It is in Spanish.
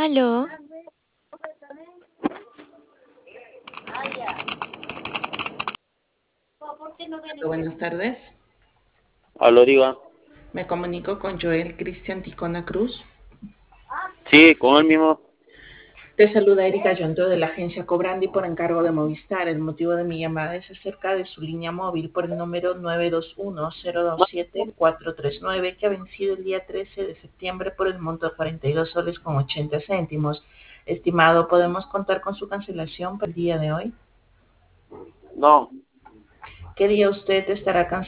Aló, Buenas tardes. Aló, diga. Me comunico con Joel Cristian Ticona Cruz. Sí, con el mismo. Te saluda Erika Yonto de la agencia Cobrandi por encargo de Movistar. El motivo de mi llamada es acerca de su línea móvil por el número 921-027-439 que ha vencido el día 13 de septiembre por el monto de 42 soles con 80 céntimos. Estimado, ¿podemos contar con su cancelación para el día de hoy? No, ¿Qué día usted estará cancelando?